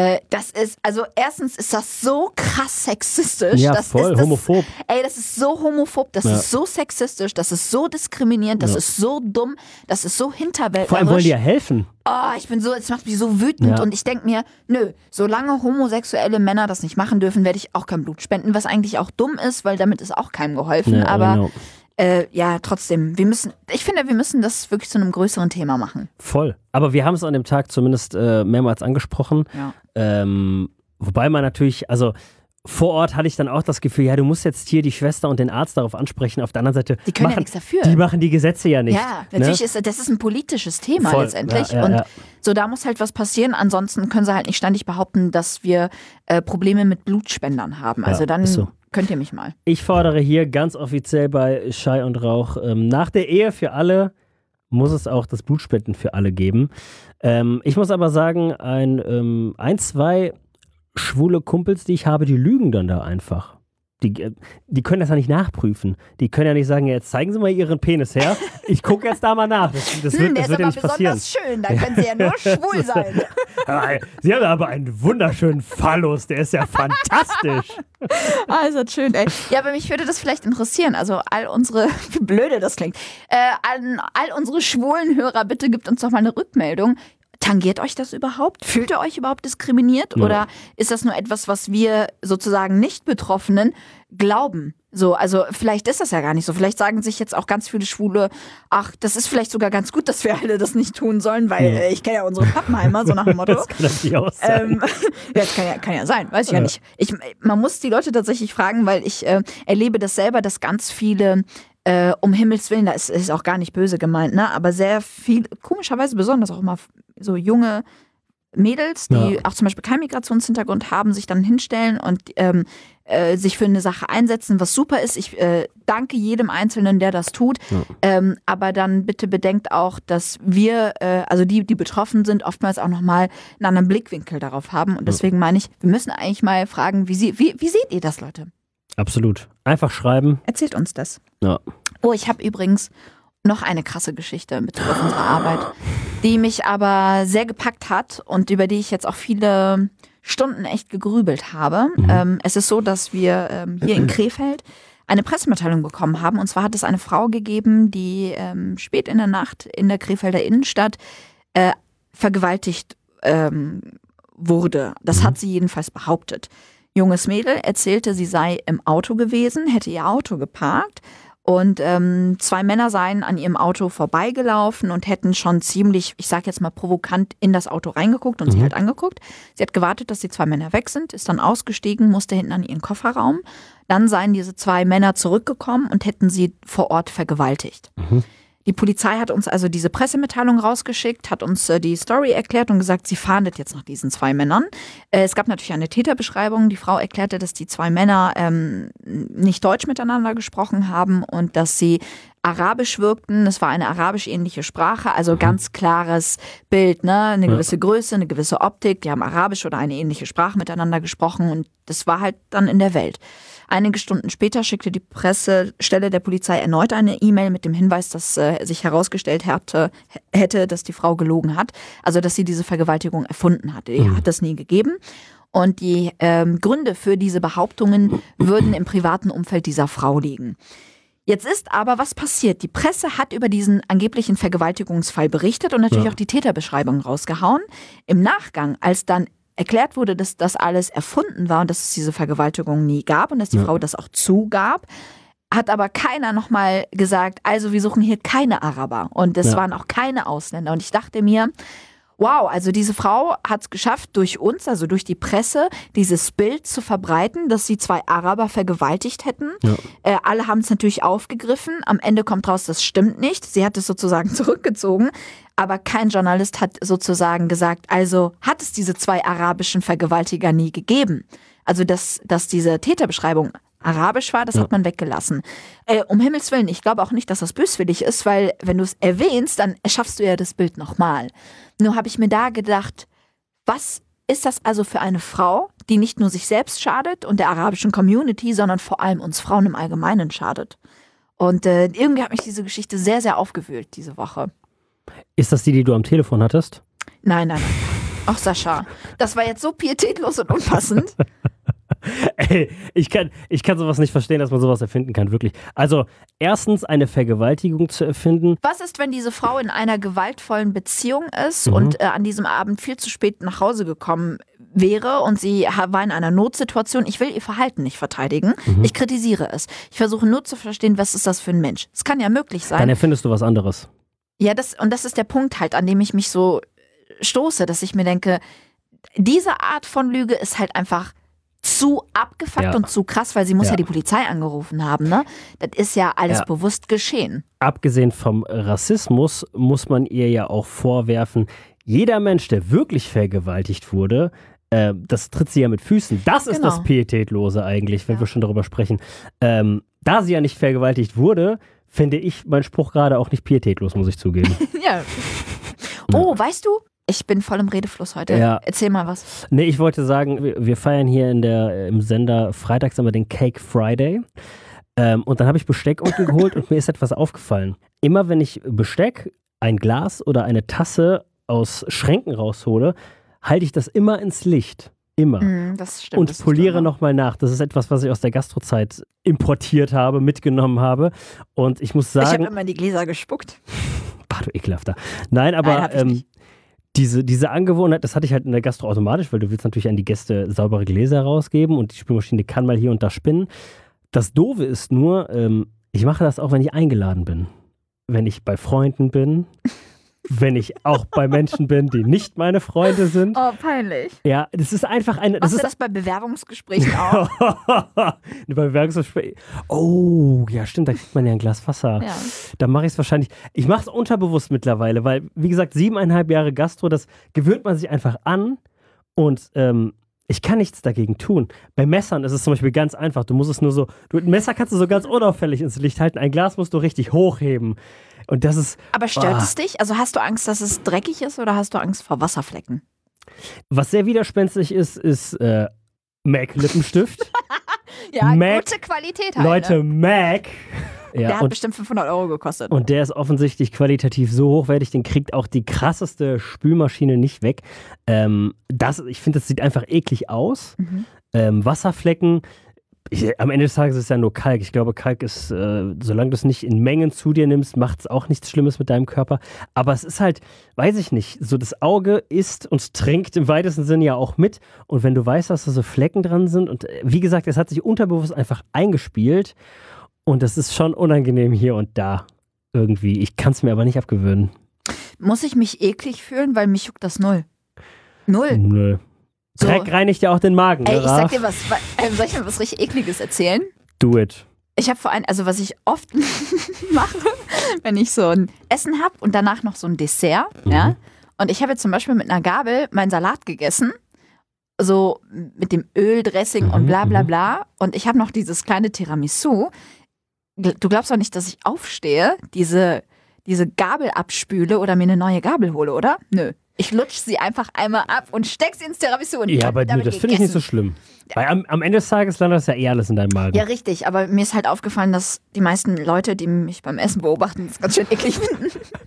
Erstens ist das so krass sexistisch. Ja, voll homophob. Das ist so homophob, das ist so sexistisch, das ist so diskriminierend, das ist so dumm, das ist so hinterwäldlerisch. Vor allem wollen die ja helfen. Es macht mich so wütend und ich denke mir, solange homosexuelle Männer das nicht machen dürfen, werde ich auch kein Blut spenden, was eigentlich auch dumm ist, weil damit ist auch keinem geholfen, aber trotzdem, wir müssen das wirklich zu einem größeren Thema machen. Voll. Aber wir haben es an dem Tag zumindest mehrmals angesprochen. Ja. Wobei man natürlich, also vor Ort hatte ich dann auch das Gefühl, du musst jetzt hier die Schwester und den Arzt darauf ansprechen. Auf der anderen Seite, die können ja nichts dafür. Die machen die Gesetze ja nicht. Ja, natürlich das ist ein politisches Thema letztendlich. Und so, da muss halt was passieren. Ansonsten können sie halt nicht ständig behaupten, dass wir Probleme mit Blutspendern haben. Also dann könnt ihr mich mal. Ich fordere hier ganz offiziell bei Schei und Rauch, nach der Ehe für alle muss es auch das Blutspenden für alle geben. Ich muss aber sagen, ein, zwei schwule Kumpels, die ich habe, die lügen dann da einfach. Die können das ja nicht nachprüfen. Die können ja nicht sagen, jetzt zeigen Sie mal Ihren Penis her. Ich gucke jetzt da mal nach. Das wird ja nicht passieren. Das ist aber besonders schön, dann können Sie ja nur schwul sein. Sie haben aber einen wunderschönen Phallus, der ist ja fantastisch. Ist das schön, ey. Ja, aber mich würde das vielleicht interessieren. Also all unsere, wie blöde das klingt, all unsere schwulen Hörer, bitte gebt uns doch mal eine Rückmeldung. Tangiert euch das überhaupt? Fühlt ihr euch überhaupt diskriminiert? Ja. Oder ist das nur etwas, was wir sozusagen Nicht-Betroffenen glauben? So, also vielleicht ist das ja gar nicht so. Vielleicht sagen sich jetzt auch ganz viele Schwule, ach, das ist vielleicht sogar ganz gut, dass wir alle das nicht tun sollen, weil ich kenne ja unsere Pappenheimer, so nach dem Motto. Das kann natürlich auch sein. Das kann ja sein, weiß ich ja nicht. Man muss die Leute tatsächlich fragen, weil ich erlebe das selber, dass ganz viele um Himmels Willen, da ist auch gar nicht böse gemeint, ne? Aber sehr viel, komischerweise besonders auch immer so junge Mädels, die auch zum Beispiel keinen Migrationshintergrund haben, sich dann hinstellen und sich für eine Sache einsetzen, was super ist. Ich danke jedem Einzelnen, der das tut. Ja. Aber dann bitte bedenkt auch, dass wir, also die betroffen sind, oftmals auch nochmal einen anderen Blickwinkel darauf haben. Und deswegen meine ich, wir müssen eigentlich mal fragen, wie seht ihr das, Leute? Absolut. Einfach schreiben. Erzählt uns das. Ja. Oh, ich habe übrigens noch eine krasse Geschichte in Bezug auf unsere Arbeit, die mich aber sehr gepackt hat und über die ich jetzt auch viele Stunden echt gegrübelt habe. Es ist so, dass wir hier in Krefeld eine Pressemitteilung bekommen haben. Und zwar hat es eine Frau gegeben, die spät in der Nacht in der Krefelder Innenstadt vergewaltigt wurde. Das hat sie jedenfalls behauptet. Junges Mädel erzählte, sie sei im Auto gewesen, hätte ihr Auto geparkt und 2 Männer seien an ihrem Auto vorbeigelaufen und hätten schon ziemlich, ich sag jetzt mal provokant, in das Auto reingeguckt und sie halt angeguckt. Sie hat gewartet, dass die 2 Männer weg sind, ist dann ausgestiegen, musste hinten an ihren Kofferraum. Dann seien diese 2 Männer zurückgekommen und hätten sie vor Ort vergewaltigt. Die Polizei hat uns also diese Pressemitteilung rausgeschickt, hat uns die Story erklärt und gesagt, sie fahndet jetzt nach diesen 2 Männern. Es gab natürlich eine Täterbeschreibung. Die Frau erklärte, dass die 2 Männer nicht Deutsch miteinander gesprochen haben und dass sie arabisch wirkten. Es war eine arabisch-ähnliche Sprache, also ganz klares Bild, ne? Eine gewisse Größe, eine gewisse Optik. Die haben arabisch oder eine ähnliche Sprache miteinander gesprochen und das war halt dann in der Welt. Einige Stunden später schickte die Pressestelle der Polizei erneut eine E-Mail mit dem Hinweis, dass sich herausgestellt hätte, dass die Frau gelogen hat. Also, dass sie diese Vergewaltigung erfunden hat. Die hat es nie gegeben. Und die Gründe für diese Behauptungen würden im privaten Umfeld dieser Frau liegen. Jetzt ist aber was passiert. Die Presse hat über diesen angeblichen Vergewaltigungsfall berichtet und natürlich auch die Täterbeschreibung rausgehauen. Im Nachgang, als dann erklärt wurde, dass das alles erfunden war und dass es diese Vergewaltigung nie gab und dass die Frau das auch zugab, hat aber keiner nochmal gesagt, also wir suchen hier keine Araber und es waren auch keine Ausländer. Und ich dachte mir, wow, also diese Frau hat es geschafft, durch uns, also durch die Presse, dieses Bild zu verbreiten, dass sie 2 Araber vergewaltigt hätten. Ja. Alle haben es natürlich aufgegriffen. Am Ende kommt raus, das stimmt nicht. Sie hat es sozusagen zurückgezogen. Aber kein Journalist hat sozusagen gesagt, also hat es diese 2 arabischen Vergewaltiger nie gegeben. Also dass diese Täterbeschreibung arabisch war, das hat man weggelassen. Um Himmels Willen, ich glaube auch nicht, dass das böswillig ist, weil wenn du es erwähnst, dann erschaffst du ja das Bild nochmal. Nur habe ich mir da gedacht, was ist das also für eine Frau, die nicht nur sich selbst schadet und der arabischen Community, sondern vor allem uns Frauen im Allgemeinen schadet. Und irgendwie hat mich diese Geschichte sehr, sehr aufgewühlt diese Woche. Ist das die du am Telefon hattest? Nein. Ach Sascha, das war jetzt so pietätlos und unpassend. Ey, ich kann sowas nicht verstehen, dass man sowas erfinden kann, wirklich. Also, erstens eine Vergewaltigung zu erfinden. Was ist, wenn diese Frau in einer gewaltvollen Beziehung ist und an diesem Abend viel zu spät nach Hause gekommen wäre und sie war in einer Notsituation? Ich will ihr Verhalten nicht verteidigen. Ich kritisiere es. Ich versuche nur zu verstehen, was ist das für ein Mensch. Es kann ja möglich sein. Dann erfindest du was anderes. Ja, das ist der Punkt halt, an dem ich mich so stoße, dass ich mir denke, diese Art von Lüge ist halt einfach zu abgefuckt und zu krass, weil sie muss ja die Polizei angerufen haben, ne? Das ist ja alles bewusst geschehen. Abgesehen vom Rassismus muss man ihr ja auch vorwerfen, jeder Mensch, der wirklich vergewaltigt wurde, das tritt sie ja mit Füßen. Das ist das Pietätlose eigentlich, wenn wir schon darüber sprechen. Da sie ja nicht vergewaltigt wurde, finde ich meinen Spruch gerade auch nicht pietätlos, muss ich zugeben. Ja. Oh, weißt du? Ich bin voll im Redefluss heute. Ja. Erzähl mal was. Nee, ich wollte sagen, wir feiern hier im Sender freitags immer den Cake Friday. Und dann habe ich Besteck unten geholt und mir ist etwas aufgefallen. Immer wenn ich Besteck, ein Glas oder eine Tasse aus Schränken raushole, halte ich das immer ins Licht. Immer. Das stimmt. Und poliere nochmal nach. Das ist etwas, was ich aus der Gastrozeit importiert habe, mitgenommen habe. Und ich muss sagen... Ich habe immer in die Gläser gespuckt. Bah, du Ekelhafter. Nein, aber... Diese Angewohnheit, das hatte ich halt in der Gastro automatisch, weil du willst natürlich an die Gäste saubere Gläser rausgeben und die Spülmaschine kann mal hier und da spinnen. Das Doofe ist nur, ich mache das auch, wenn ich eingeladen bin. Wenn ich bei Freunden bin, wenn ich auch bei Menschen bin, die nicht meine Freunde sind. Oh, peinlich. Ja, das ist einfach eine... Machst du das bei Bewerbungsgesprächen auch? Bei Bewerbungsgesprächen... Oh, ja stimmt, da kriegt man ja ein Glas Wasser. Ja. Da mache ich es wahrscheinlich... Ich mache es unterbewusst mittlerweile, weil, wie gesagt, 7,5 Jahre Gastro, das gewöhnt man sich einfach an und ich kann nichts dagegen tun. Bei Messern ist es zum Beispiel ganz einfach. Du musst es nur so... ein Messer kannst du so ganz unauffällig ins Licht halten, ein Glas musst du richtig hochheben. Und das ist... Aber stört es dich? Also hast du Angst, dass es dreckig ist oder hast du Angst vor Wasserflecken? Was sehr widerspenstig ist MAC Lippenstift. Ja, MAC, gute Qualität halt. Leute, ne? MAC. Ja, der hat bestimmt 500 € gekostet. Und der ist offensichtlich qualitativ so hochwertig, den kriegt auch die krasseste Spülmaschine nicht weg. Ich finde, das sieht einfach eklig aus. Wasserflecken... am Ende des Tages ist es ja nur Kalk. Ich glaube, Kalk ist, solange du es nicht in Mengen zu dir nimmst, macht es auch nichts Schlimmes mit deinem Körper. Aber es ist halt, weiß ich nicht, so das Auge isst und trinkt im weitesten Sinne ja auch mit. Und wenn du weißt, dass da so Flecken dran sind und wie gesagt, es hat sich unterbewusst einfach eingespielt und das ist schon unangenehm hier und da irgendwie. Ich kann es mir aber nicht abgewöhnen. Muss ich mich eklig fühlen, weil mich juckt das null? Null? Nö. So. Dreck reinigt ja auch den Magen. Ey, ich sag dir was, soll ich mal was richtig Ekliges erzählen? Do it. Ich habe was ich oft mache, wenn ich so ein Essen habe und danach noch so ein Dessert, ja. Und ich habe jetzt zum Beispiel mit einer Gabel meinen Salat gegessen, so mit dem Öldressing und bla bla bla. Und ich habe noch dieses kleine Tiramisu. Du glaubst doch nicht, dass ich aufstehe, diese Gabel abspüle oder mir eine neue Gabel hole, oder? Nö. Ich lutsche sie einfach einmal ab und stecke sie ins Tiramisu. Und ja, aber das finde ich nicht so schlimm. Weil am Ende des Tages landet das ja eher alles in deinem Magen. Ja, richtig. Aber mir ist halt aufgefallen, dass die meisten Leute, die mich beim Essen beobachten, das ganz schön eklig finden.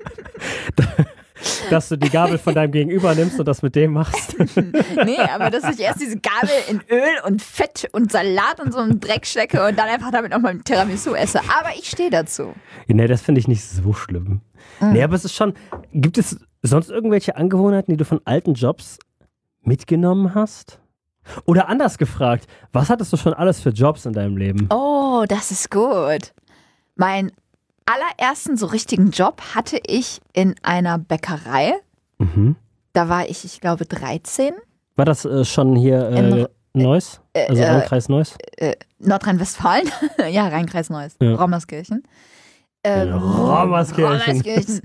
Dass du die Gabel von deinem Gegenüber nimmst und das mit dem machst. Nee, aber dass ich erst diese Gabel in Öl und Fett und Salat und so einen Dreck stecke und dann einfach damit nochmal ein Tiramisu esse. Aber ich stehe dazu. Nee, das finde ich nicht so schlimm. Nee, aber es ist schon... Gibt es sonst irgendwelche Angewohnheiten, die du von alten Jobs mitgenommen hast? Oder anders gefragt, was hattest du schon alles für Jobs in deinem Leben? Oh, das ist gut. Mein allerersten so richtigen Job hatte ich in einer Bäckerei. Mhm. Da war ich glaube 13. War das schon hier Neuss? Also Rheinkreis Neuss? Nordrhein-Westfalen. Ja, Rheinkreis Neuss. Ja. Rommerskirchen. Rommerskirchen.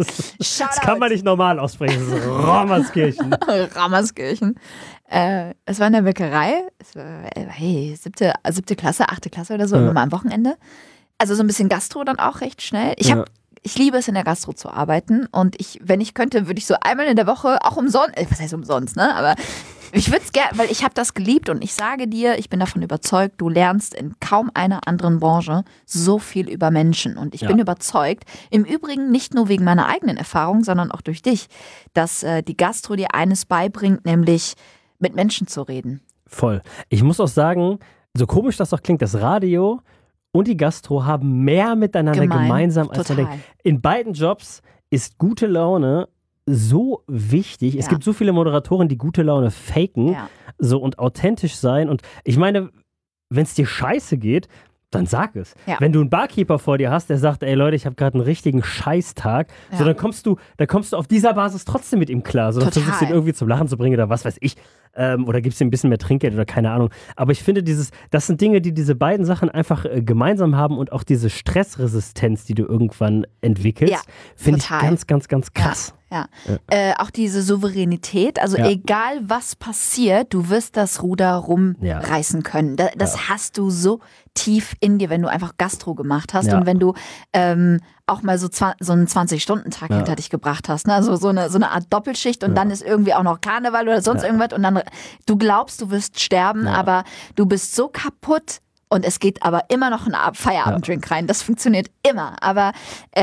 Das kann man nicht normal aussprechen. Das ist Rommerskirchen. Rommerskirchen. Es war in der Bäckerei. Es war, siebte Klasse, 8. Klasse oder so, immer am Wochenende. Also so ein bisschen Gastro dann auch recht schnell. Ich liebe es, in der Gastro zu arbeiten. Und wenn ich könnte, würde ich so einmal in der Woche, auch umsonst, was heißt umsonst, ne? Aber ich würde es gerne, weil ich habe das geliebt und ich sage dir, ich bin davon überzeugt, du lernst in kaum einer anderen Branche so viel über Menschen. Und ich bin überzeugt, im Übrigen nicht nur wegen meiner eigenen Erfahrung, sondern auch durch dich, dass die Gastro dir eines beibringt, nämlich mit Menschen zu reden. Voll. Ich muss auch sagen, so komisch das auch klingt, das Radio und die Gastro haben mehr miteinander gemeinsam, als man denkt. In beiden Jobs ist gute Laune so wichtig. Es gibt so viele Moderatoren, die gute Laune faken so und authentisch sein. Und ich meine, wenn es dir scheiße geht, dann sag es. Ja. Wenn du einen Barkeeper vor dir hast, der sagt, ey Leute, ich habe gerade einen richtigen Scheißtag, so dann kommst du auf dieser Basis trotzdem mit ihm klar. So, dann versuchst du ihn irgendwie zum Lachen zu bringen oder was weiß ich. Oder gibst ihm ein bisschen mehr Trinkgeld oder keine Ahnung. Aber ich finde, das sind Dinge, die diese beiden Sachen einfach gemeinsam haben und auch diese Stressresistenz, die du irgendwann entwickelst, finde ich ganz, ganz, ganz krass. Ja. Auch diese Souveränität, also egal was passiert, du wirst das Ruder rumreißen können. Das hast du so tief in dir, wenn du einfach Gastro gemacht hast und wenn du auch mal so einen 20-Stunden-Tag hinter dich gebracht hast. Ne? Also so eine Art Doppelschicht und dann ist irgendwie auch noch Karneval oder sonst irgendwas und dann du glaubst, du wirst sterben, aber du bist so kaputt und es geht aber immer noch ein Feierabenddrink rein. Das funktioniert immer, aber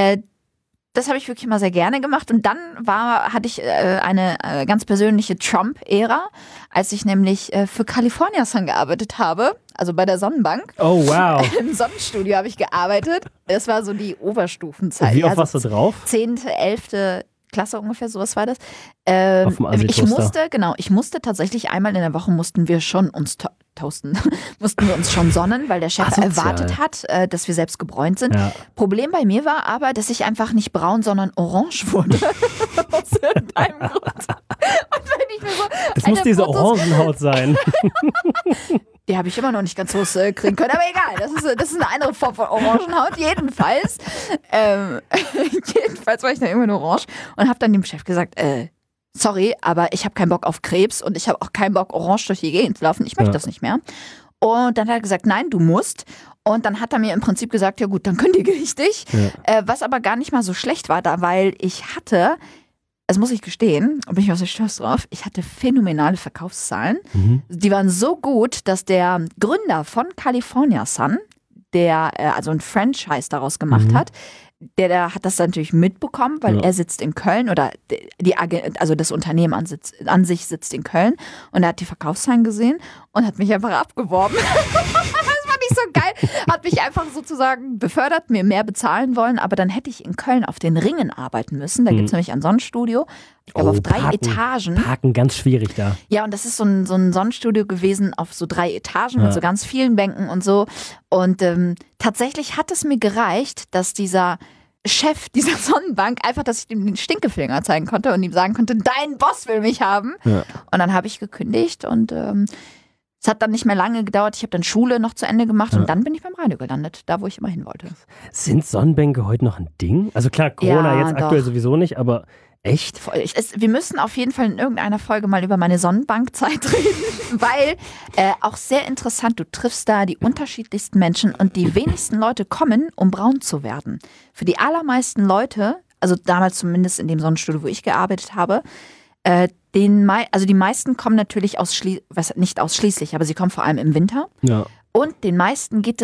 das habe ich wirklich mal sehr gerne gemacht. Und dann hatte ich eine ganz persönliche Trump-Ära, als ich nämlich für California Sun gearbeitet habe, also bei der Sonnenbank. Oh, wow. Im Sonnenstudio habe ich gearbeitet. Das war so die Oberstufenzeit. Wie oft warst du drauf? 10., 11. Klasse ungefähr, sowas war das. Auf dem ich musste tatsächlich einmal in der Woche mussten wir schon uns toasten, mussten wir uns schon sonnen, weil der Chef erwartet hat, dass wir selbst gebräunt sind. Ja. Problem bei mir war aber, dass ich einfach nicht braun, sondern orange wurde. Aus irgendeinem Grund. Und wenn ich mir so das muss diese Orangenhaut sein. Die habe ich immer noch nicht ganz so kriegen können, aber egal, das ist eine andere Form von Orangenhaut, jedenfalls. Jedenfalls war ich dann irgendwann orange und habe dann dem Chef gesagt, sorry, aber ich habe keinen Bock auf Krebs und ich habe auch keinen Bock, orange durch die Gegend zu laufen, ich möchte das nicht mehr. Und dann hat er gesagt, nein, du musst. Und dann hat er mir im Prinzip gesagt, ja gut, dann kündige ich dich. Ja. Was aber gar nicht mal so schlecht war, weil ich hatte... Das muss ich gestehen, da bin ich auch sehr stolz drauf, ich hatte phänomenale Verkaufszahlen. Mhm. Die waren so gut, dass der Gründer von California Sun, der also ein Franchise daraus gemacht hat, der hat das natürlich mitbekommen, weil er sitzt in Köln oder also das Unternehmen an sich sitzt in Köln und er hat die Verkaufszahlen gesehen und hat mich einfach abgeworben. So geil, hat mich einfach sozusagen befördert, mir mehr bezahlen wollen, aber dann hätte ich in Köln auf den Ringen arbeiten müssen. Da gibt es nämlich ein Sonnenstudio, ich glaube auf 3 Etagen. Parken ganz schwierig da. Ja, und das ist so ein Sonnenstudio gewesen auf so 3 Etagen mit so ganz vielen Bänken und so. Und tatsächlich hat es mir gereicht, dass dieser Chef dieser Sonnenbank einfach, dass ich ihm den Stinkefinger zeigen konnte und ihm sagen konnte, dein Boss will mich haben. Ja. Und dann habe ich gekündigt und es hat dann nicht mehr lange gedauert. Ich habe dann Schule noch zu Ende gemacht und dann bin ich beim Radio gelandet, da wo ich immer hin wollte. Sind Sonnenbänke heute noch ein Ding? Also klar, Corona jetzt aktuell sowieso nicht, aber echt? Wir müssen auf jeden Fall in irgendeiner Folge mal über meine Sonnenbankzeit reden, weil auch sehr interessant, du triffst da die unterschiedlichsten Menschen und die wenigsten Leute kommen, um braun zu werden. Für die allermeisten Leute, also damals zumindest in dem Sonnenstudio, wo ich gearbeitet habe, die meisten kommen natürlich nicht ausschließlich, aber sie kommen vor allem im Winter. Ja. Und den meisten geht es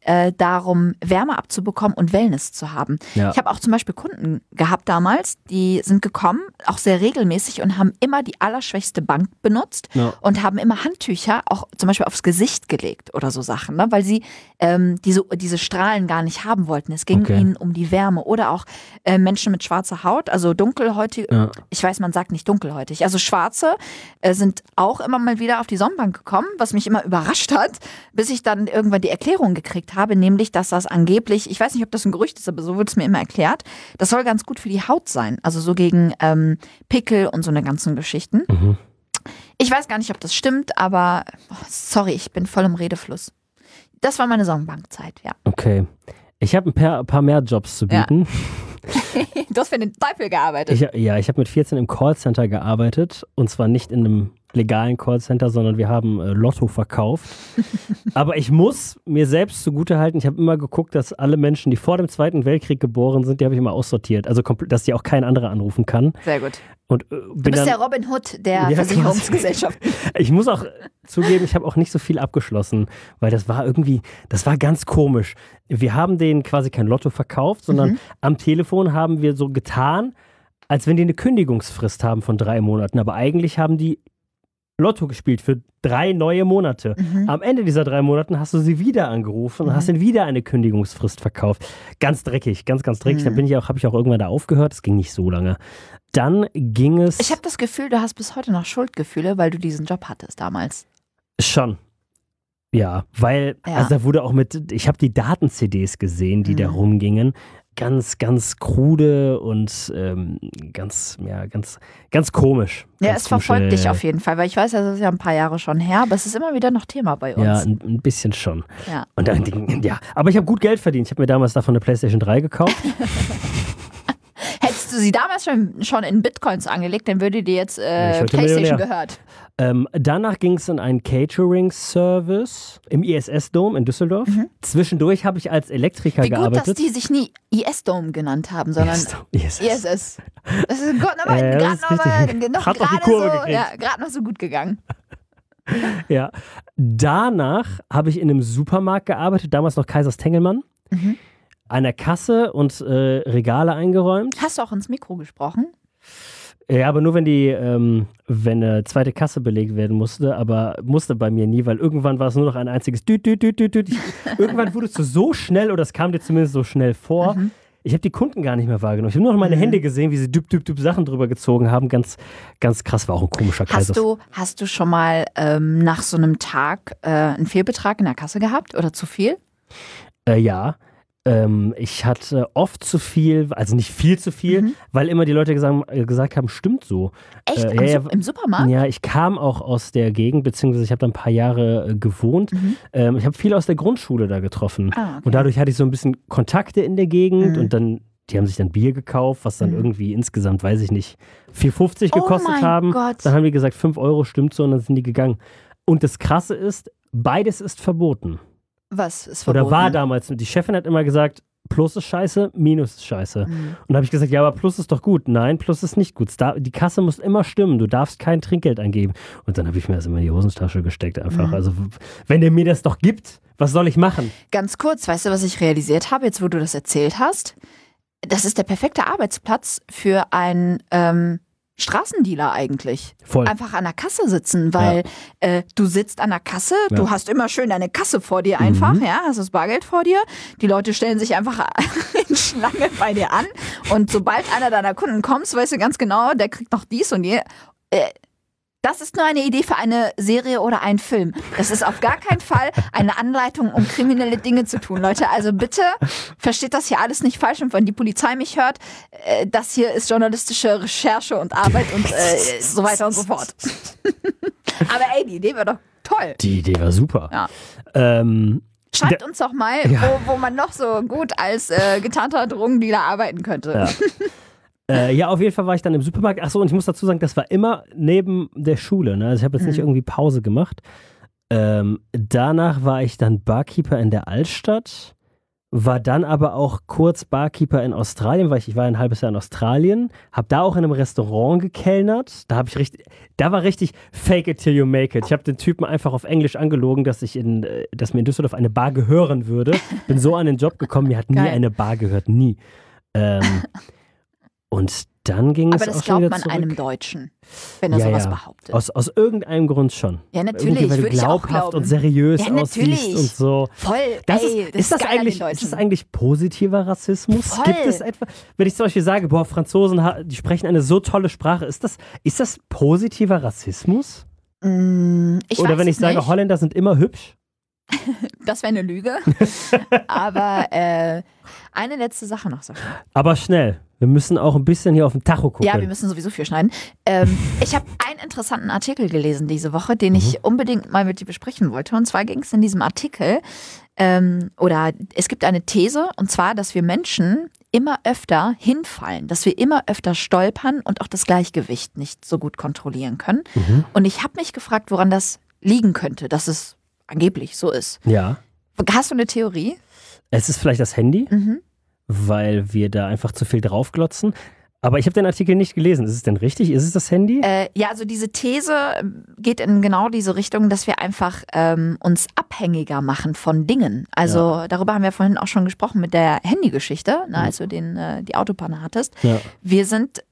darum, Wärme abzubekommen und Wellness zu haben. Ja. Ich habe auch zum Beispiel Kunden gehabt damals, die sind gekommen, auch sehr regelmäßig und haben immer die allerschwächste Bank benutzt und haben immer Handtücher auch zum Beispiel aufs Gesicht gelegt oder so Sachen, ne? Weil sie diese Strahlen gar nicht haben wollten. Es ging ihnen um die Wärme. Oder auch Menschen mit schwarzer Haut, also dunkelhäutig, ich weiß, man sagt nicht dunkelhäutig, also Schwarze sind auch immer mal wieder auf die Sonnenbank gekommen, was mich immer überrascht hat, bis ich dann irgendwann die Erklärung gekriegt habe, nämlich, dass das angeblich, ich weiß nicht, ob das ein Gerücht ist, aber so wird es mir immer erklärt, das soll ganz gut für die Haut sein, also so gegen Pickel und so eine ganzen Geschichten. Mhm. Ich weiß gar nicht, ob das stimmt, aber sorry, ich bin voll im Redefluss. Das war meine Sonnenbankzeit, ja. Okay. Ich habe ein paar mehr Jobs zu bieten. Ja. Du hast für den Teufel gearbeitet. Ich habe mit 14 im Callcenter gearbeitet und zwar nicht in einem legalen Callcenter, sondern wir haben Lotto verkauft. Aber ich muss mir selbst zugutehalten, ich habe immer geguckt, dass alle Menschen, die vor dem Zweiten Weltkrieg geboren sind, die habe ich immer aussortiert. Also, dass die auch kein anderer anrufen kann. Sehr gut. Und, du bist der Robin Hood der Versicherungsgesellschaft. Ich muss auch zugeben, ich habe auch nicht so viel abgeschlossen, weil das war ganz komisch. Wir haben denen quasi kein Lotto verkauft, sondern am Telefon haben wir so getan, als wenn die eine Kündigungsfrist haben von 3 Monaten. Aber eigentlich haben die Lotto gespielt für 3 neue Monate. Am Ende dieser 3 Monaten hast du sie wieder angerufen und hast ihnen wieder eine Kündigungsfrist verkauft. Ganz dreckig, ganz, ganz dreckig. Dann habe ich auch irgendwann da aufgehört. Es ging nicht so lange. Dann ging es... Ich habe das Gefühl, du hast bis heute noch Schuldgefühle, weil du diesen Job hattest damals. Schon. Ja, weil, also da wurde auch ich habe die Daten-CDs gesehen, die da rumgingen. Ganz, ganz krude und ganz komisch. Ja, es verfolgt dich auf jeden Fall, weil ich weiß, das ist ja ein paar Jahre schon her, aber es ist immer wieder noch Thema bei uns. Ja, ein bisschen schon. Ja. Und dann, aber ich habe gut Geld verdient. Ich habe mir damals davon eine PlayStation 3 gekauft. Hättest du sie damals schon in Bitcoins angelegt, dann würde dir jetzt PlayStation gehört. Danach ging es in einen Catering-Service im ISS-Dome in Düsseldorf. Zwischendurch habe ich als Elektriker gearbeitet. Wie gut, dass die sich nie IS-Dome genannt haben, sondern ISS. Das ist gerade noch so gut gegangen. Ja. Danach habe ich in einem Supermarkt gearbeitet, damals noch Kaisers Tengelmann. An der Kasse und Regale eingeräumt. Hast du auch ins Mikro gesprochen? Ja, aber nur wenn eine zweite Kasse belegt werden musste, aber musste bei mir nie, weil irgendwann war es nur noch ein einziges Düt. Irgendwann wurdest du so schnell, oder es kam dir zumindest so schnell vor, ich habe die Kunden gar nicht mehr wahrgenommen. Ich habe nur noch meine Hände gesehen, wie sie düp Sachen drüber gezogen haben. Ganz, ganz krass, war auch ein komischer Kreis. Hast du schon mal nach so einem Tag einen Fehlbetrag in der Kasse gehabt oder zu viel? Ja. Ich hatte oft zu viel, also nicht viel zu viel, weil immer die Leute gesagt haben, stimmt so. Echt? Im Supermarkt? Ja, ich kam auch aus der Gegend, beziehungsweise ich habe da ein paar Jahre gewohnt. Ich habe viel aus der Grundschule da getroffen. Okay. Und dadurch hatte ich so ein bisschen Kontakte in der Gegend und dann, die haben sich dann Bier gekauft, was dann irgendwie insgesamt, weiß ich nicht, 4,50 gekostet haben. Gott. Dann haben die gesagt, 5 Euro stimmt so und dann sind die gegangen. Und das Krasse ist, beides ist verboten. Was ist verboten? Oder war damals, die Chefin hat immer gesagt, Plus ist scheiße, Minus ist scheiße. Und da habe ich gesagt, ja, aber Plus ist doch gut. Nein, Plus ist nicht gut. Die Kasse muss immer stimmen, du darfst kein Trinkgeld angeben. Und dann habe ich mir das immer in die Hosentasche gesteckt einfach. Also, wenn der mir das doch gibt, was soll ich machen? Ganz kurz, weißt du, was ich realisiert habe, jetzt wo du das erzählt hast? Das ist der perfekte Arbeitsplatz für einen Straßendealer eigentlich. Voll. Einfach an der Kasse sitzen, weil du sitzt an der Kasse, du hast immer schön deine Kasse vor dir einfach, hast das Bargeld vor dir, die Leute stellen sich einfach in Schlange bei dir an und sobald einer deiner Kunden kommt, weißt du ganz genau, der kriegt noch dies und je. Das ist nur eine Idee für eine Serie oder einen Film. Das ist auf gar keinen Fall eine Anleitung, um kriminelle Dinge zu tun, Leute. Also bitte versteht das hier alles nicht falsch. Und wenn die Polizei mich hört, das hier ist journalistische Recherche und Arbeit und so weiter und so fort. Aber ey, die Idee war doch toll. Die Idee war super. Ja. Schreibt uns doch mal, wo man noch so gut als getarnter Drogendealer arbeiten könnte. Ja. Ja, auf jeden Fall war ich dann im Supermarkt. Achso, und ich muss dazu sagen, das war immer neben der Schule. Ne? Also ich habe jetzt nicht irgendwie Pause gemacht. Danach war ich dann Barkeeper in der Altstadt. war dann aber auch kurz Barkeeper in Australien, weil ich war ein halbes Jahr in Australien, habe da auch in einem Restaurant gekellnert. Da war richtig fake it till you make it. Ich habe den Typen einfach auf Englisch angelogen, dass mir in Düsseldorf eine Bar gehören würde. Bin so an den Job gekommen, mir hat nie eine Bar gehört, nie. Und dann ging es auch schon wieder zurück. Aber das glaubt man einem Deutschen, wenn er sowas behauptet. Aus irgendeinem Grund schon. Ja, natürlich. Weil du glaubhaft und seriös aussiehst und so. Voll. Ist das eigentlich positiver Rassismus? Voll. Gibt es etwa, wenn ich zum Beispiel sage, boah, Franzosen, die sprechen eine so tolle Sprache, ist das positiver Rassismus? Oder wenn ich sage, Holländer sind immer hübsch? Das wäre eine Lüge. Aber eine letzte Sache noch, Sascha. Aber schnell. Wir müssen auch ein bisschen hier auf den Tacho gucken. Ja, wir müssen sowieso viel schneiden. Ich habe einen interessanten Artikel gelesen diese Woche, den ich unbedingt mal mit dir besprechen wollte. Und zwar ging es in diesem Artikel, es gibt eine These, und zwar, dass wir Menschen immer öfter hinfallen, dass wir immer öfter stolpern und auch das Gleichgewicht nicht so gut kontrollieren können. Und ich habe mich gefragt, woran das liegen könnte, dass es angeblich so ist. Ja. Hast du eine Theorie? Es ist vielleicht das Handy, weil wir da einfach zu viel draufglotzen. Aber ich habe den Artikel nicht gelesen. Ist es denn richtig? Ist es das Handy? Ja, also diese These geht in genau diese Richtung, dass wir einfach uns abhängiger machen von Dingen. Also darüber haben wir vorhin auch schon gesprochen mit der Handygeschichte, als du die Autopanne hattest. Ja. Wir sind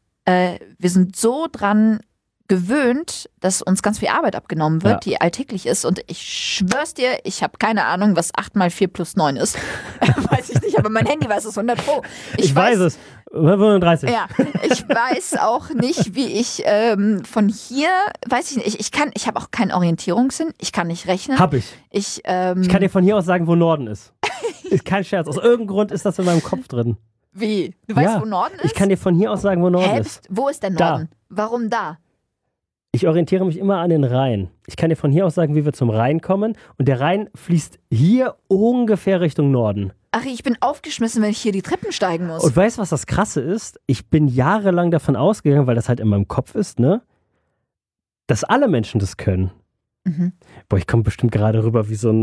so dran gewöhnt, dass uns ganz viel Arbeit abgenommen wird, die alltäglich ist. Und ich schwör's dir, ich habe keine Ahnung, was 8 mal 4 plus 9 ist. Weiß ich nicht, aber mein Handy weiß es 100 Pro. Ich weiß es. 135. Ja, ich weiß auch nicht, wie ich von hier, weiß ich nicht, ich habe auch keinen Orientierungssinn, ich kann nicht rechnen. Hab ich. Ich kann dir von hier aus sagen, wo Norden ist. Ist kein Scherz. Aus irgendeinem Grund ist das in meinem Kopf drin. Wie? Du weißt, wo Norden ist? Ich kann dir von hier aus sagen, wo Norden ist. Wo ist der Norden? Da. Warum da? Ich orientiere mich immer an den Rhein. Ich kann dir von hier aus sagen, wie wir zum Rhein kommen. Und der Rhein fließt hier ungefähr Richtung Norden. Ach, ich bin aufgeschmissen, wenn ich hier die Treppen steigen muss. Und weißt du, was das Krasse ist? Ich bin jahrelang davon ausgegangen, weil das halt in meinem Kopf ist, ne? Dass alle Menschen das können. Boah, ich komme bestimmt gerade rüber wie so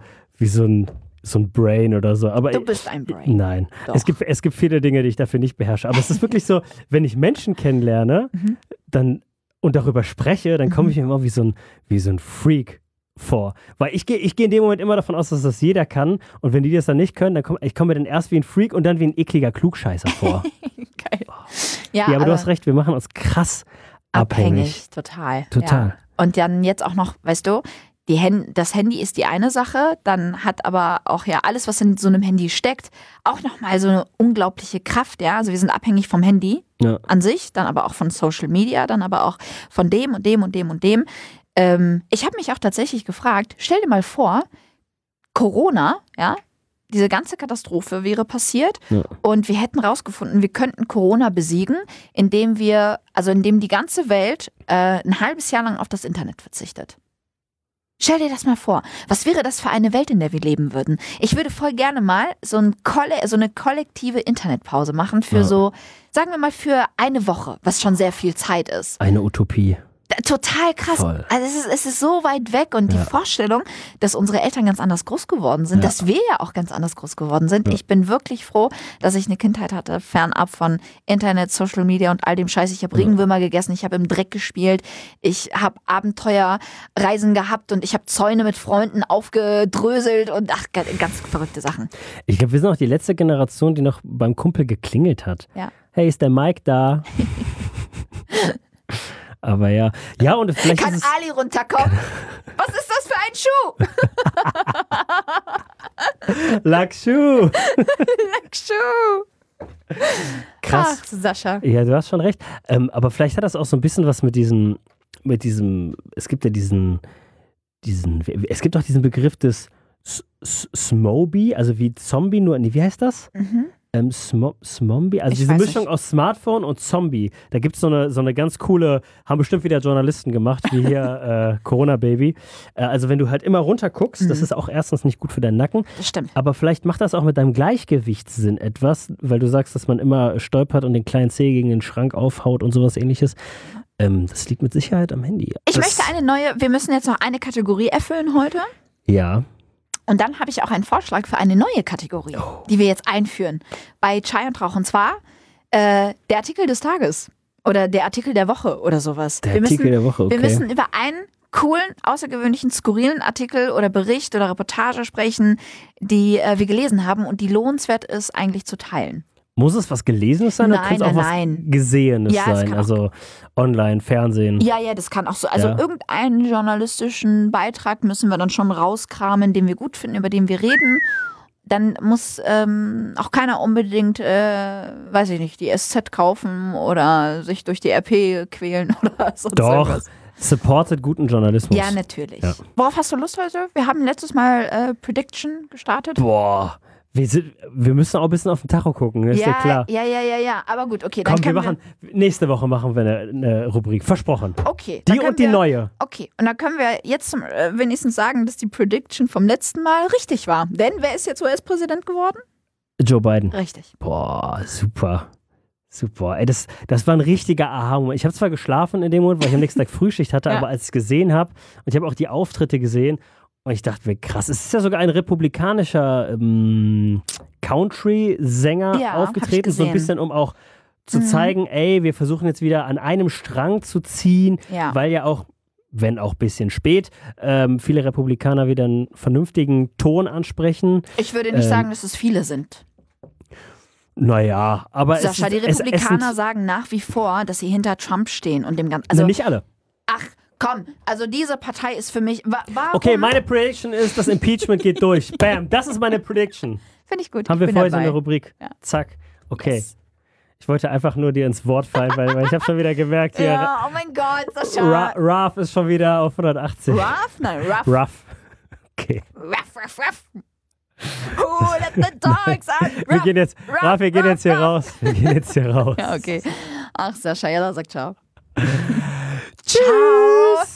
ein Brain oder so. Aber du bist ein Brain. Nein. Es gibt viele Dinge, die ich dafür nicht beherrsche. Aber es ist wirklich so, wenn ich Menschen kennenlerne, und darüber spreche, dann komme ich mir immer wie so ein Freak vor. Weil ich gehe in dem Moment immer davon aus, dass das jeder kann. Und wenn die das dann nicht können, dann komme ich mir dann erst wie ein Freak und dann wie ein ekliger Klugscheißer vor. Geil. Oh. Ja, aber du hast recht, wir machen uns krass abhängig. Total. Ja. Und dann jetzt auch noch, weißt du, das Handy ist die eine Sache, dann hat aber auch alles, was in so einem Handy steckt, auch nochmal so eine unglaubliche Kraft, ja. Also wir sind abhängig vom Handy an sich, dann aber auch von Social Media, dann aber auch von dem und dem und dem und dem. Ich habe mich auch tatsächlich gefragt, stell dir mal vor, Corona, diese ganze Katastrophe wäre passiert und wir hätten rausgefunden, wir könnten Corona besiegen, indem die ganze Welt ein halbes Jahr lang auf das Internet verzichtet. Stell dir das mal vor. Was wäre das für eine Welt, in der wir leben würden? Ich würde voll gerne mal so eine kollektive Internetpause machen für sagen wir mal für eine Woche, was schon sehr viel Zeit ist. Eine Utopie. Total krass. Voll. Also es ist so weit weg und die Vorstellung, dass unsere Eltern ganz anders groß geworden sind, dass wir ja auch ganz anders groß geworden sind. Ich bin wirklich froh, dass ich eine Kindheit hatte, fernab von Internet, Social Media und all dem Scheiß. Ich habe Regenwürmer gegessen, ich habe im Dreck gespielt, ich habe Abenteuerreisen gehabt und ich habe Zäune mit Freunden aufgedröselt und ganz verrückte Sachen. Ich glaube, wir sind auch die letzte Generation, die noch beim Kumpel geklingelt hat. Ja. Hey, ist der Mike da? Aber ja, und vielleicht kann Ali runterkommen? Was ist das für ein Schuh? Lackschuh. Krass. Ach, Sascha. Ja, du hast schon recht. Aber vielleicht hat das auch so ein bisschen was mit diesem, es gibt ja es gibt auch diesen Begriff des Smoby, also wie Zombie, wie heißt das? Smombie, also diese Mischung aus Smartphone und Zombie. Da gibt es so eine ganz coole, haben bestimmt wieder Journalisten gemacht, wie hier Corona Baby. Also wenn du halt immer runter guckst, das ist auch erstens nicht gut für deinen Nacken. Das stimmt. Aber vielleicht macht das auch mit deinem Gleichgewichtssinn etwas, weil du sagst, dass man immer stolpert und den kleinen Zeh gegen den Schrank aufhaut und sowas ähnliches. Das liegt mit Sicherheit am Handy. Ich möchte wir müssen jetzt noch eine Kategorie erfüllen heute. Ja. Und dann habe ich auch einen Vorschlag für eine neue Kategorie, die wir jetzt einführen bei Chai und Rauch. Und zwar der Artikel des Tages oder der Artikel der Woche oder sowas. Der Artikel der Woche, okay. Wir müssen über einen coolen, außergewöhnlichen, skurrilen Artikel oder Bericht oder Reportage sprechen, die wir gelesen haben und die lohnenswert ist, eigentlich zu teilen. Muss es was Gelesenes sein oder kann es auch was Gesehenes sein? Also online, Fernsehen? Ja, das kann auch so. Also irgendeinen journalistischen Beitrag müssen wir dann schon rauskramen, den wir gut finden, über den wir reden. Dann muss auch keiner unbedingt, weiß ich nicht, die SZ kaufen oder sich durch die RP quälen oder so. Doch, supportet guten Journalismus. Ja, natürlich. Ja. Worauf hast du Lust heute? Wir haben letztes Mal Prediction gestartet. Boah. Wir müssen auch ein bisschen auf den Tacho gucken, ist ja klar. Ja, aber gut, okay. Dann nächste Woche machen wir eine Rubrik, versprochen. Okay. Die neue. Okay, und dann können wir jetzt wenigstens sagen, dass die Prediction vom letzten Mal richtig war. Denn wer ist jetzt US-Präsident geworden? Joe Biden. Richtig. Boah, super. Super. Ey, das war ein richtiger Aha-Moment. Ich habe zwar geschlafen in dem Moment, weil ich am nächsten Tag Frühschicht hatte, aber als ich es gesehen habe, und ich habe auch die Auftritte gesehen, und ich dachte mir, krass, es ist ja sogar ein republikanischer Country-Sänger aufgetreten, so ein bisschen, um auch zu zeigen, ey, wir versuchen jetzt wieder an einem Strang zu ziehen, weil ja auch, wenn auch ein bisschen spät, viele Republikaner wieder einen vernünftigen Ton ansprechen. Ich würde nicht sagen, dass es viele sind. Naja, aber Sascha, die Republikaner sagen nach wie vor, dass sie hinter Trump stehen und dem Ganzen. Also nicht alle. Ach, komm, also diese Partei ist für mich. Warum? Okay, meine Prediction ist, das Impeachment geht durch. Bam, das ist meine Prediction. Finde ich gut. Haben wir für heute in der Rubrik. Ja. Zack. Okay. Yes. Ich wollte einfach nur dir ins Wort fallen, weil ich habe schon wieder gemerkt, hier. Ja, oh mein Gott, Sascha. Ralph ist schon wieder auf 180. Ralph? Nein, Ruff. Ruff. Okay. Ruff. Who let the dogs out? Wir gehen jetzt hier raus. Wir gehen jetzt hier raus. Ja, okay. Ach, Sascha, ja, sag ciao. Tschüss.